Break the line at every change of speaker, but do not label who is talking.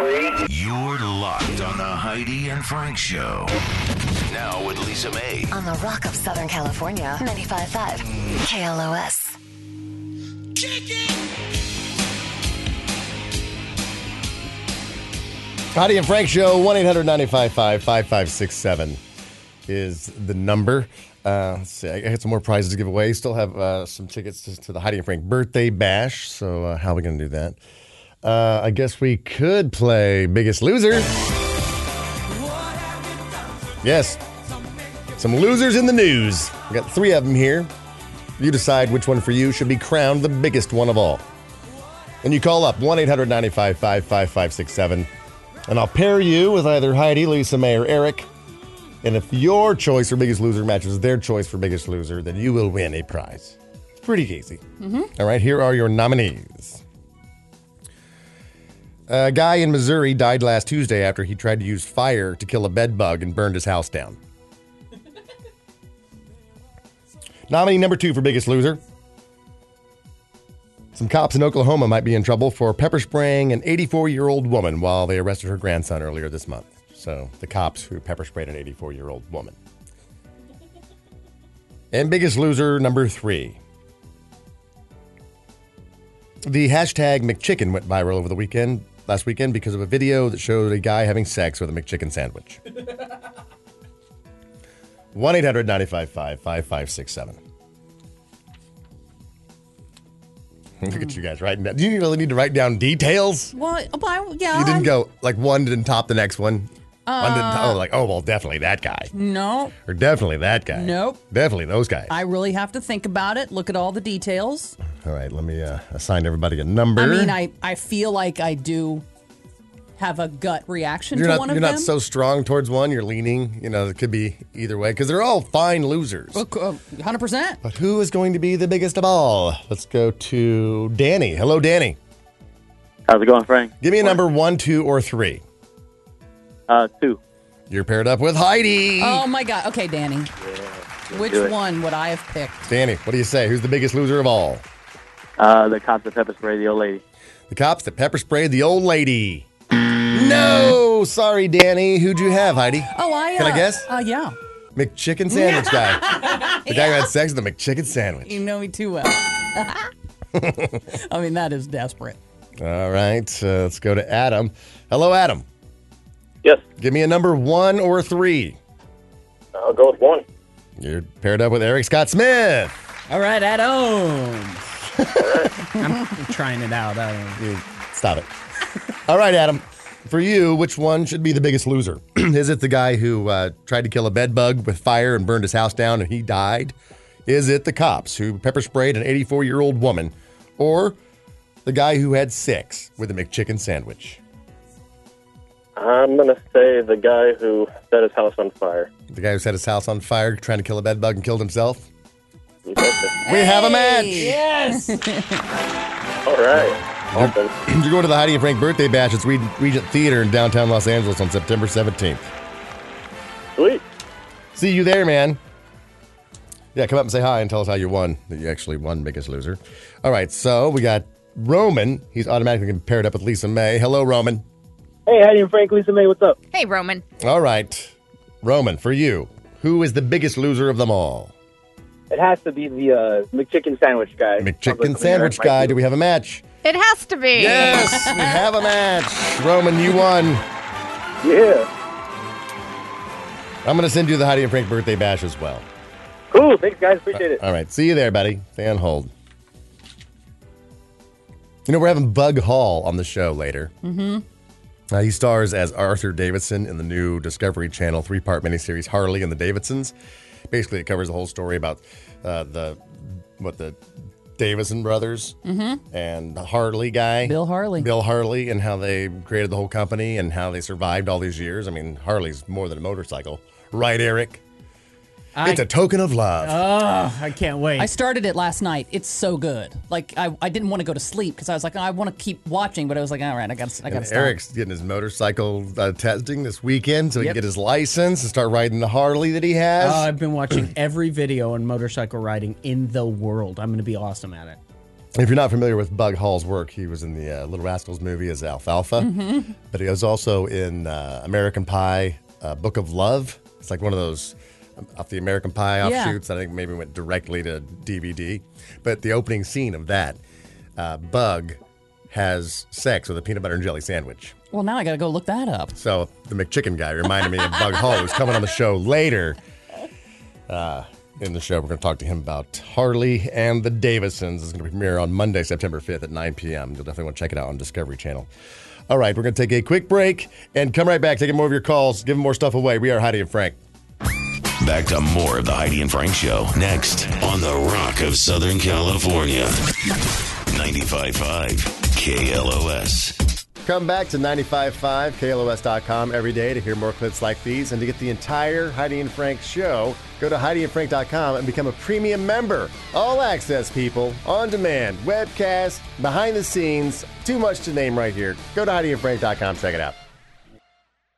You're locked on the Heidi and Frank Show. Now with Lisa May.
On the Rock of Southern California, 95.5 KLOS.
Heidi and Frank Show, 1-800-955-5567 is the number. Let's see, I had some more prizes to give away. Still have some tickets to the Heidi and Frank birthday bash. So how are we going to do that? I guess we could play Biggest Loser. Yes. Some losers in the news. We got 3 of them here. You decide which one for you should be crowned the biggest one of all. And you call up 1-800-955-5567. And I'll pair you with either Heidi, Lisa May, or Eric. And if your choice for Biggest Loser matches their choice for Biggest Loser, then you will win a prize. It's pretty easy. Mm-hmm. All right, here are your nominees. A guy in Missouri died last Tuesday after he tried to use fire to kill a bed bug and burned his house down. Nominee number 2 for Biggest Loser. Some cops in Oklahoma might be in trouble for pepper spraying an 84-year-old woman while they arrested her grandson earlier this month. So, the cops who pepper sprayed an 84-year-old woman. And Biggest Loser number 3. The hashtag McChicken went viral over the last weekend because of a video that showed a guy having sex with a McChicken sandwich. 1-800-955-5567. Look at you guys writing down. Do you really need to write down details?
Well, yeah.
You didn't go, like, one didn't top the next one? One didn't, well, definitely that guy.
No.
Or definitely that guy.
Nope.
Definitely those guys.
I really have to think about it, look at all the details.
All right, let me assign everybody a number.
I mean, I feel like I do have a gut reaction to one of them.
You're not so strong towards one. You're leaning. It could be either way because they're all fine losers.
100%.
But who is going to be the biggest of all? Let's go to Danny. Hello, Danny.
How's it going, Frank?
Give me a number 1, 2, or 3.
2.
You're paired up with Heidi.
Oh, my God. Okay, Danny. Which one would I have picked?
Danny, what do you say? Who's the biggest loser of all?
The cops that pepper sprayed the old lady.
The cops that pepper sprayed the old lady. No! Sorry, Danny. Who'd you have, Heidi? Can I guess?
Yeah.
McChicken sandwich guy. The guy who had sex with the McChicken sandwich.
You know me too well. I mean, that is desperate.
All right. Let's go to Adam. Hello, Adam.
Yes.
Give me a number 1 or 3.
I'll go with 1.
You're paired up with Eric Scott Smith.
All right, Adam. I'm trying it out.
Stop it. All right, Adam. For you, which one should be the biggest loser? Is it the guy who tried to kill a bed bug with fire and burned his house down and he died? Is it the cops who pepper sprayed an 84-year-old woman? Or the guy who had sex with a McChicken sandwich?
I'm going to say the guy who set his house on fire.
The guy who set his house on fire trying to kill a bed bug and killed himself?
You betcha.
We have a match.
Yes.
All right. Awesome.
You're going to the Heidi and Frank birthday bash at Regent Theater in downtown Los Angeles on September 17th.
Sweet.
See you there, man. Yeah, come up and say hi and tell us how you won. That you actually won Biggest Loser. All right, so we got Roman. He's automatically paired up with Lisa May. Hello, Roman.
Hey, Heidi and Frank, Lisa May, what's up?
Hey, Roman.
All right. Roman, for you, who is the biggest loser of them all?
It has to be the McChicken sandwich guy.
McChicken sandwich guy. Do we have a match?
It has to be.
Yes, we have a match. Roman, you won.
Yeah.
I'm going to send you the Heidi and Frank birthday bash as well.
Cool. Thanks, guys. Appreciate it.
All right. See you there, buddy. Stay on hold. We're having Bug Hall on the show later. Mm-hmm. He stars as Arthur Davidson in the new Discovery Channel 3-part miniseries Harley and the Davidsons. Basically, it covers the whole story about the Davison brothers and the Harley guy.
Bill Harley,
and how they created the whole company and how they survived all these years. I mean, Harley's more than a motorcycle. Right, Eric? It's a token of love.
Oh, I can't wait.
I started it last night. It's so good. Like, I didn't want to go to sleep because I was like, I want to keep watching, but I was like, all right, I got to stop.
Eric's getting his motorcycle testing this weekend so he can get his license and start riding the Harley that he has.
I've been watching every video on motorcycle riding in the world. I'm going to be awesome at it.
If you're not familiar with Bug Hall's work, he was in the Little Rascals movie as Alfalfa, but he was also in American Pie, Book of Love. It's like one of those off the American Pie offshoots. I think maybe went directly to DVD. But the opening scene of that, Bug has sex with a peanut butter and jelly sandwich.
Well, now I got to go look that up.
So the McChicken guy reminded me of Bug Hall, who's coming on the show later. In the show, we're going to talk to him about Harley and the Davidsons. It's going to premiere on Monday, September 5th at 9 p.m. You'll definitely want to check it out on Discovery Channel. All right, we're going to take a quick break and come right back, taking more of your calls, giving more stuff away. We are Heidi and Frank.
Back to more of the Heidi and Frank Show next on the Rock of Southern California. 95.5 KLOS.
Come back to 95.5 KLOS.com every day to hear more clips like these and to get the entire Heidi and Frank show. Go to HeidiandFrank.com and become a premium member. All access, people, on demand, webcast, behind the scenes, too much to name right here. Go to HeidiandFrank.com, check it out.